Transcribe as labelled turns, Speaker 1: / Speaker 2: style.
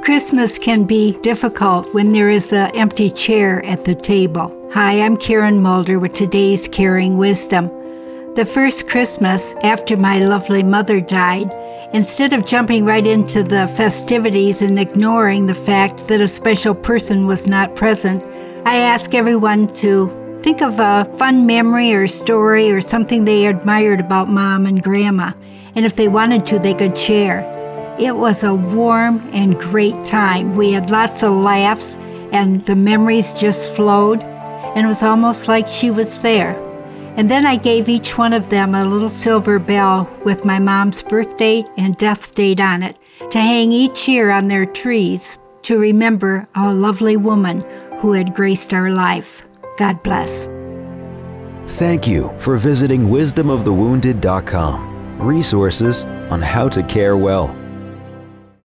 Speaker 1: Christmas can be difficult when there is an empty chair at the table. Hi, I'm Karen Mulder with today's Caring Wisdom. The first Christmas after my lovely mother died, instead of jumping right into the festivities and ignoring the fact that a special person was not present, I asked everyone to think of a fun memory or story or something they admired about Mom and Grandma, and if they wanted to, they could share. It was a warm and great time. We had lots of laughs, and the memories just flowed, and it was almost like she was there. And then I gave each one of them a little silver bell with my mom's birth date and death date on it to hang each year on their trees to remember a lovely woman who had graced our life. God bless.
Speaker 2: Thank you for visiting wisdomofthewounded.com. Resources on how to care well.